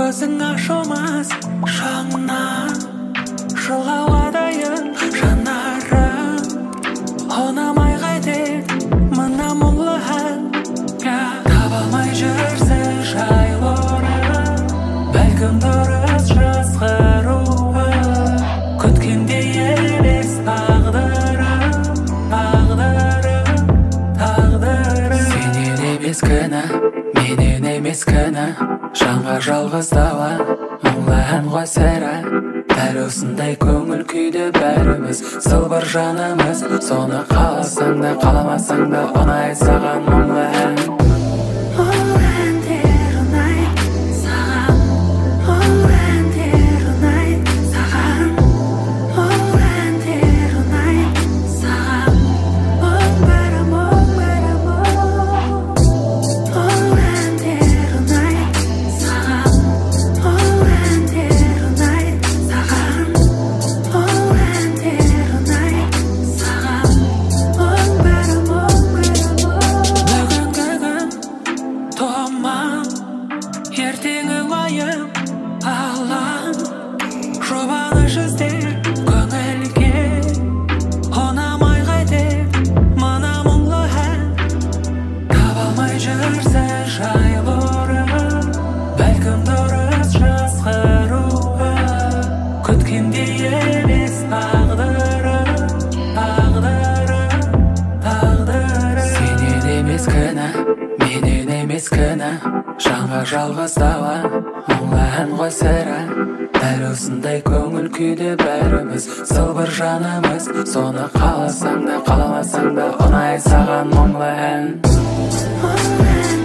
көзің ашылмас шаңнан жылауға дайын жанарым ұнамай қайтер мына мұңлы ән таба алмай жүрсің жайлорын бәлкім дұрыс жазғыруы күткендей емес тағдырым сенен емес кінә менен емес кінә жанға жалғыз дала мұңлы ән ғой сірә дәл осындай көңіл күйде бәріміз сылбыр жанымыз соны қаласаң да қаламасаң да ұнайды саған мұңлы ән ертеңі уайым алаң жұбаныш іздер көңілге ұнамай қайтер мына мұңлы ән таба алмай жүрсің жайлорын бәлкім дұрыс жазғыруы күткендей емес тағдырым сенен емес кінә менен емес кінә жанға жалғыз дала мұңлы ән ғой сірә дәл осындай көңіл күйде бәріміз сылбыр жанымыз соны қаласаң да қаламасаң да ұнайды саған мұңлы ән